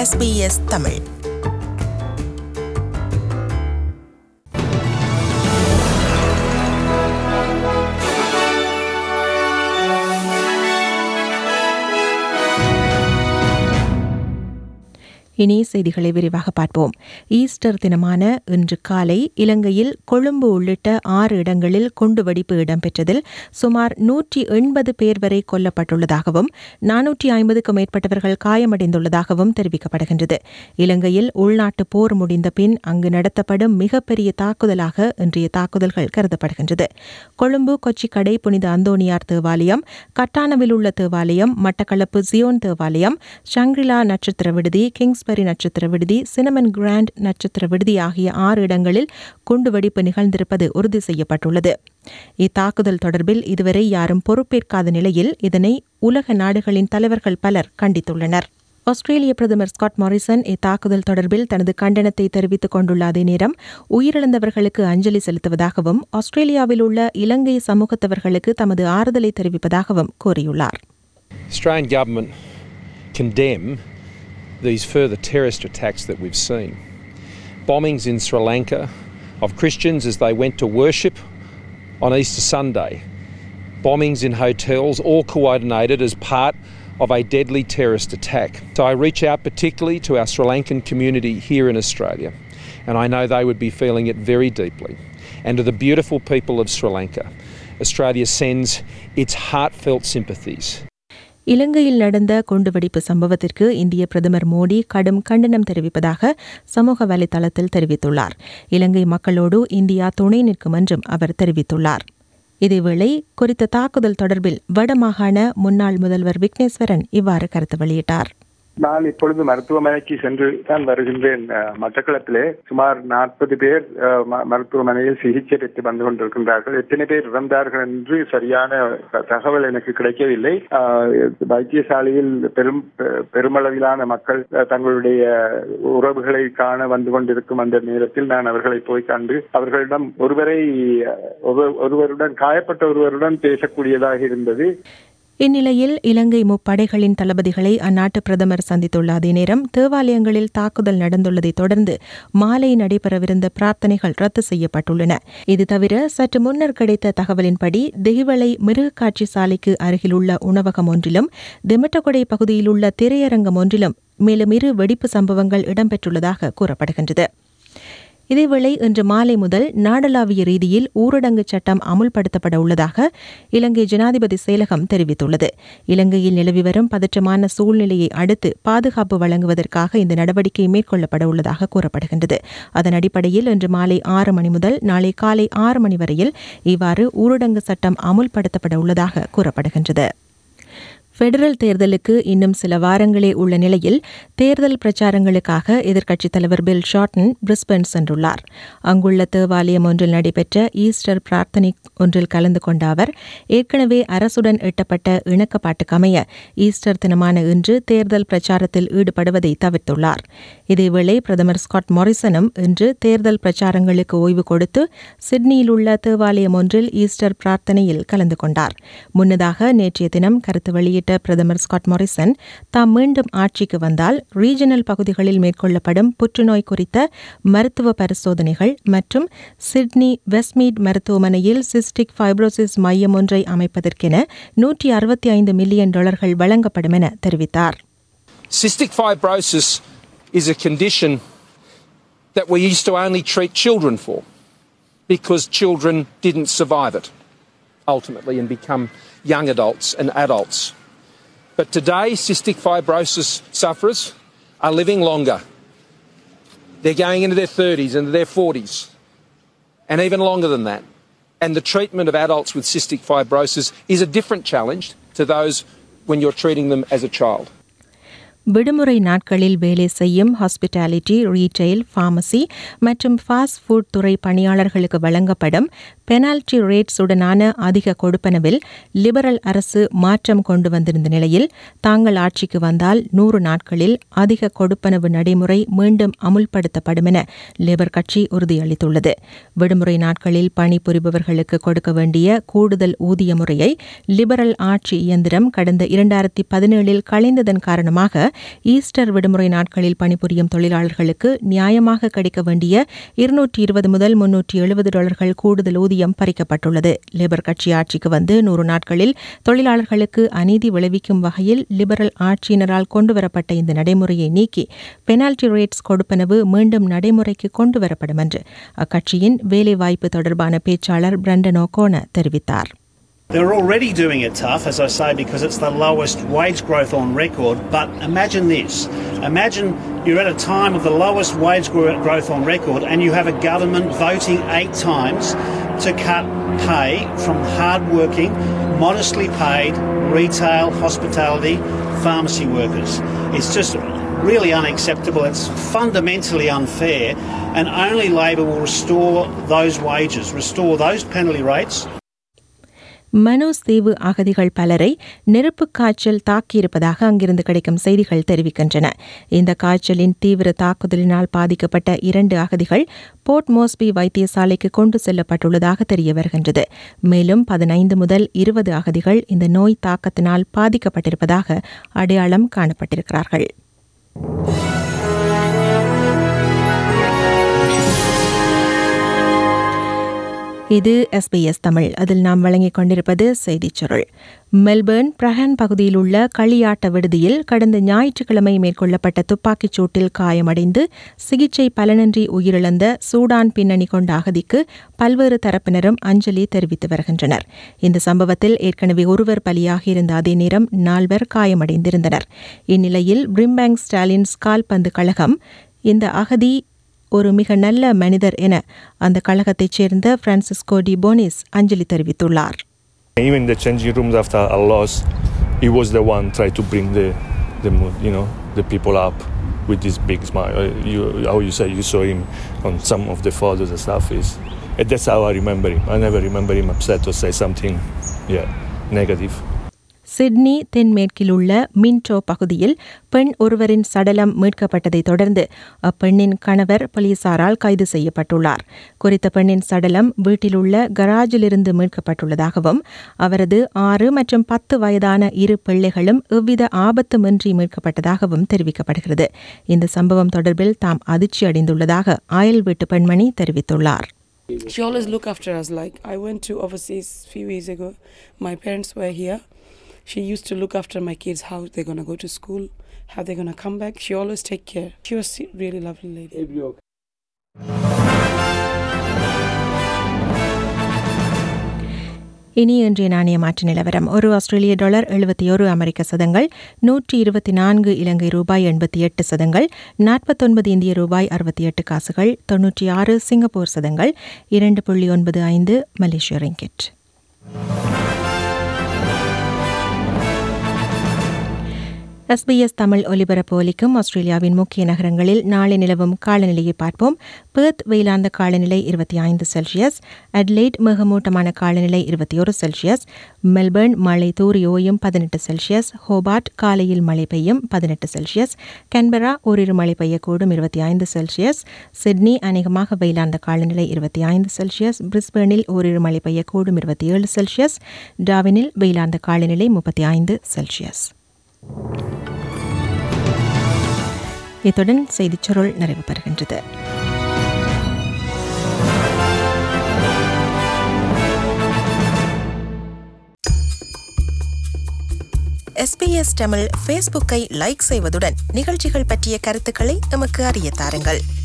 SBS Tamil. இனி செய்திகளை விரிவாக பார்ப்போம். ஈஸ்டர் தினமான இன்று காலை இலங்கையில் கொழும்பு உள்ளிட்ட 6 இடங்களில் குண்டுவெடிப்பு இடம்பெற்றதில் சுமார் 180 பேர் வரை கொல்லப்பட்டுள்ளதாகவும் 450க்கும் மேற்பட்டவர்கள் காயமடைந்துள்ளதாகவும் தெரிவிக்கப்படுகின்றது. இலங்கையில் உள்நாட்டு போர் முடிந்த பின் அங்கு நடத்தப்படும் மிகப்பெரிய தாக்குதலாக இன்றைய தாக்குதல்கள் கருதப்படுகின்றது. கொழும்பு கொச்சிக்கடை புனித அந்தோனியார் தேவாலயம், கட்டானவில் உள்ள தேவாலயம், மட்டக்களப்பு ஜியோன் தேவாலயம், ஷங்கிரிலா நட்சத்திர விடுதி, கிங்ஸ்பரி நட்சத்திர விடுதி, சினமன் கிராண்ட் நட்சத்திர விடுதி ஆகிய 6 இடங்களில் குண்டுவெடிப்பு நிகழ்ந்திருப்பது உறுதி செய்யப்பட்டுள்ளது. இத்தாக்குதல் தொடர்பில் இதுவரை யாரும் பொறுப்பேற்காத நிலையில் இதனை உலக நாடுகளின் தலைவர்கள் பலர் கண்டித்துள்ளனர். ஆஸ்திரேலிய பிரதமர் ஸ்காட் மாரிசன் இத்தாக்குதல் தொடர்பில் தனது கண்டனத்தை தெரிவித்துக் கொண்டுள்ள அதே நேரம் உயிரிழந்தவர்களுக்கு அஞ்சலி செலுத்துவதாகவும் ஆஸ்திரேலியாவில் உள்ள இலங்கை சமூகத்தவர்களுக்கு தமது ஆறுதலை தெரிவிப்பதாகவும் கூறியுள்ளார். Australian government condemn these further terrorist attacks that we've seen. Bombings in Sri Lanka of Christians as they went to worship on Easter Sunday. Bombings in hotels, all coordinated as part of a deadly terrorist attack. So I reach out particularly to our Sri Lankan community here in Australia, and I know they would be feeling it very deeply. And to the beautiful people of Sri Lanka, Australia sends its heartfelt sympathies. இலங்கையில் நடந்த குண்டுவெடிப்பு சம்பவத்திற்கு இந்திய பிரதமர் மோடி கடும் கண்டனம் தெரிவிப்பதாக சமூக வலைதளத்தில் தெரிவித்துள்ளார். இலங்கை மக்களோடு இந்தியா துணை நிற்கும் என்றும் அவர் தெரிவித்துள்ளார். இதேவேளை குறித்த தாக்குதல் தொடர்பில் வடமாகாண முன்னாள் முதல்வர் விக்னேஸ்வரன் இவ்வாறு கருத்து வெளியிட்டார். நான் இப்பொழுது மருத்துவமனைக்கு சென்று தான் வருகின்றேன். மட்டக்களப்பிலே சுமார் 40 பேர் மருத்துவமனையில் சிகிச்சை பெற்று வந்து கொண்டிருக்கின்றார்கள். எத்தனை பேர் இறந்தார்கள் என்று சரியான தகவல் எனக்கு கிடைக்கவில்லை. வைத்தியசாலையில் பெருமளவிலான மக்கள் தங்களுடைய உறவுகளை காண வந்து கொண்டிருக்கும் அந்த நேரத்தில் நான் அவர்களை போய் கண்டு அவர்களிடம் ஒருவருடன் காயப்பட்ட ஒருவருடன் பேசக்கூடியதாக இருந்தது. இந்நிலையில் இலங்கை முப்படைகளின் தளபதிகளை அந்நாட்டு பிரதமர் சந்தித்துள்ள அதே நேரம் தேவாலயங்களில் தாக்குதல் நடந்துள்ளதை தொடர்ந்து மாலை நடைபெறவிருந்த பிரார்த்தனைகள் ரத்து செய்யப்பட்டுள்ளன. இது தவிர சற்று முன்னர் கிடைத்த தகவலின்படி தெஹிவளை மிருகக்காட்சி சாலைக்கு அருகிலுள்ள உணவகம் ஒன்றிலும் திமட்டகொடை பகுதியில் உள்ள திரையரங்கம் ஒன்றிலும் மேலும் 2 வெடிப்பு சம்பவங்கள் இடம்பெற்றுள்ளதாக கூறப்படுகின்றது. இதேவேளை இன்று மாலை முதல் நாடளாவிய ரீதியில் ஊரடங்கு சட்டம் அமுல்படுத்தப்பட உள்ளதாக இலங்கை ஜனாதிபதி செயலகம் தெரிவித்துள்ளது. இலங்கையில் நிலவி வரும் பதற்றமான சூழ்நிலையை அடுத்து பாதுகாப்பு வழங்குவதற்காக இந்த நடவடிக்கை மேற்கொள்ளப்பட உள்ளதாக கூறப்படுகின்றது. அதன் அடிப்படையில் இன்று மாலை 6 மணி முதல் நாளை காலை 6 மணி வரையில் இவ்வாறு ஊரடங்கு சட்டம் அமுல்படுத்தப்பட உள்ளதாக கூறப்படுகின்றது. பெடரல் தேர்தலுக்கு இன்னும் சில வாரங்களே உள்ள நிலையில் தேர்தல் பிரச்சாரங்களுக்காக எதிர்க்கட்சித் தலைவர் பில் ஷார்டன் பிரிஸ்பேன் சென்றுள்ளார். அங்குள்ள தேவாலயம் ஒன்றில் நடைபெற்ற ஈஸ்டர் பிரார்த்தனை ஒன்றில் கலந்து கொண்ட அவர் ஏற்கனவே அரசுடன் எட்டப்பட்ட இணக்கப்பாட்டுக்கமைய ஈஸ்டர் தினமான இன்று தேர்தல் பிரச்சாரத்தில் ஈடுபடுவதை தவிர்த்துள்ளார். இதேவேளை பிரதமர் ஸ்காட் மாரிசனும் இன்று தேர்தல் பிரச்சாரங்களுக்கு ஓய்வு கொடுத்து சிட்னியில் உள்ள தேவாலயம் ஒன்றில் ஈஸ்டர் பிரார்த்தனையில் கலந்து கொண்டார். முன்னதாக நேற்றைய தினம் கருத்து வெளியிட்ட பிரதமர் ஸ்காட் மாரிசன் தாம் மீண்டும் ஆட்சிக்கு வந்தால் ரீஜனல் பகுதிகளில் மேற்கொள்ளப்படும் புற்றுநோய் குறித்த மருத்துவ பரிசோதனைகள் மற்றும் சிட்னி வெஸ்ட்மீட் மருத்துவமனையில் சிஸ்டிக் ஃபைப்ரோசிஸ் மையம் ஒன்றை அமைப்பதற்கென $165 மில்லியன் வழங்கப்படும் என தெரிவித்தார். Cystic fibrosis is a condition that we used to only treat children for because children didn't survive it ultimately and become young adults and adults. But today, cystic fibrosis sufferers are living longer. They're going into their 30s and their 40s, and even longer than that. And the treatment of adults with cystic fibrosis is a different challenge to those when you're treating them as a child. விடுமுறை நாட்களில் வேலை செய்யும் hospitality, retail, pharmacy மற்றும் fast food துறை பணியாளர்களுக்கு வழங்கப்படும் penalty ரேட்ஸுடனான அதிக கொடுப்பனவில் liberal அரசு மாற்றம் கொண்டு வந்திருந்த நிலையில் தாங்கள் ஆட்சிக்கு வந்தால் 100 நாட்களில் அதிக கொடுப்பனவு நடைமுறை மீண்டும் அமுல்படுத்தப்படும் என லேபர் கட்சி உறுதியளித்துள்ளது. விடுமுறை நாட்களில் பணிபுரிபவர்களுக்கு கொடுக்க வேண்டிய கூடுதல் ஊதிய முறையை லிபரல் ஆட்சி இயந்திரம் கடந்த 2017 களைந்ததன் காரணமாக ஈஸ்டர் விடுமுறை நாட்களில் பணிபுரியும் தொழிலாளர்களுக்கு நியாயமாக கிடைக்க வேண்டிய $220 முதல் $370 கூடுதல் ஊதியம் பறிக்கப்பட்டுள்ளது. லேபர் கட்சி ஆட்சிக்கு வந்து 100 நாட்களில் தொழிலாளர்களுக்கு அநீதி விளைவிக்கும் வகையில் லிபரல் ஆட்சியினரால் கொண்டுவரப்பட்ட இந்த நடைமுறையை நீக்கி பெனால்டி ரேட்ஸ் கொடுப்பனவு மீண்டும் நடைமுறைக்கு கொண்டுவரப்படும் என்று அக்கட்சியின் வேலைவாய்ப்பு தொடர்பான பேச்சாளர் பிரண்டன் ஓகோன தெரிவித்தார். They're already doing it tough, as I say, because it's the lowest wage growth on record. But imagine this. Imagine you're at a time of the lowest wage growth on record and you have a government voting 8 times to cut pay from hard-working, modestly paid retail, hospitality, pharmacy workers. It's just really unacceptable. It's fundamentally unfair, and only Labor will restore those wages, restore those penalty rates. Mano's தீவு அகதிகள் பலரை நெருப்புக் காய்ச்சல் தாக்கியிருப்பதாக அங்கிருந்து கிடைக்கும் செய்திகள் தெரிவிக்கின்றன. இந்த காய்ச்சலின் தீவிர தாக்குதலினால் பாதிக்கப்பட்ட 2 அகதிகள் போர்ட் மோஸ்பி வைத்தியசாலைக்கு கொண்டு செல்லப்பட்டுள்ளதாக தெரிய வருகின்றது. மேலும் 15 முதல் 20 அகதிகள் இந்த நோய் தாக்கத்தினால் பாதிக்கப்பட்டிருப்பதாக அடையாளம் காணப்பட்டிருக்கிறார்கள். இது SBS தமிழ். அதில் நாம் வழங்கிக் கொண்டிருப்பது செய்திச் சுருள். மெல்பர்ன் பிரஹன் பகுதியில் உள்ள களியாட்ட விடுதியில் கடந்த ஞாயிற்றுக்கிழமை மேற்கொள்ளப்பட்ட துப்பாக்கிச் சூட்டில் காயமடைந்து சிகிச்சை பலனின்றி உயிரிழந்த சூடான் பின்னணி கொண்ட அகதிக்கு பல்வேறு தரப்பினரும் அஞ்சலி தெரிவித்து வருகின்றனர். இந்த சம்பவத்தில் ஏற்கனவே ஒருவர் பலியாகியிருந்த அதே நேரம் 4 காயமடைந்திருந்தனர். இந்நிலையில் பிரிம்பேங்க் ஸ்டாலின்ஸ் கால்பந்து கழகம் இந்த அகதி ஒரு மிக நல்ல மனிதர் என அந்த கழகத்தைச் சேர்ந்த பிரான்சிஸ்கோ டி போனிஸ் அஞ்சலி தெரிவித்துள்ளார். Even the changing rooms after a loss, he was the one try to bring the people up with this big smile. How you say you saw him on some of the photos and stuff is. That's how I remember him. I never remember him upset or say something, negative. Sydney தென்மேற்கில் உள்ள Minto பகுதியில் பெண் ஒருவரின் சடலம் மீட்கப்பட்டதைத் தொடர்ந்து அப்பெண்ணின் கணவர் போலீசாரால் கைது செய்யப்பட்டுள்ளார். குறித்த பெண்ணின் சடலம் வீட்டில் உள்ள கராஜிலிருந்து மீட்கப்பட்டுள்ளதாகவும் அவரது 6 மற்றும் 10 வயதான 2 பிள்ளைகளும் எவ்வித ஆபத்துமின்றி மீட்கப்பட்டதாகவும் தெரிவிக்கப்படுகிறது. இந்த சம்பவம் தொடர்பில் தாம் அதிர்ச்சி அடைந்துள்ளதாக அயல் வீட்டு பெண்மணி தெரிவித்துள்ளார். She always look after us. Like I went to overseas a few years ago. My parents were here. She used to look after my kids, how they're going to go to school, how they're going to come back. She always take care. She was a really lovely lady. இனி இன்றைய நாணய மாற்று நிலவரம். ஒரு ஆஸ்திரேலிய dollar 71 அமெரிக்க சதங்கள், 124 இலங்கை ரூபாய் 88 சதங்கள், 49 இந்திய ரூபாய் 68 காசுகள், 96 சிங்கப்பூர் சதங்கள், 2.95 மலேசிய ரிங்கிட். SBS தமிழ் ஒலிபரப்பு ஒலிக்கும் ஆஸ்திரேலியாவின் முக்கிய நகரங்களில் நாளை நிலவும் காலநிலையை பார்ப்போம். பெர்த் வெயிலாந்த காலநிலை 25 செல்சியஸ், அட்லைட் மேகமூட்டமான காலநிலை 21 செல்சியஸ், மெல்பர்ன் மழை தூறி ஓயும் 18 செல்சியஸ், ஹோபார்ட் காலையில் மழை பெய்யும் 18 செல்சியஸ், கேன்பரா ஓரிரு மழை பெய்யக்கூடும் 25 செல்சியஸ், சிட்னி அநேகமாக வெயிலாந்த காலநிலை 25 செல்சியஸ், பிரிஸ்பேனில் ஓரிரு மழை பெய்யக்கூடும் 27 செல்சியஸ், டார்வினில் வெயிலாந்த காலநிலை 35 செல்சியஸ். இத்துடன் செய்திச் சுருள் நிறைவு பெறுகின்றது. SBS தமிழ் ஃபேஸ்புக்கை லைக் செய்வதுடன் நிகழ்ச்சிகள் பற்றிய கருத்துக்களை எமக்கு அறிய தாருங்கள்.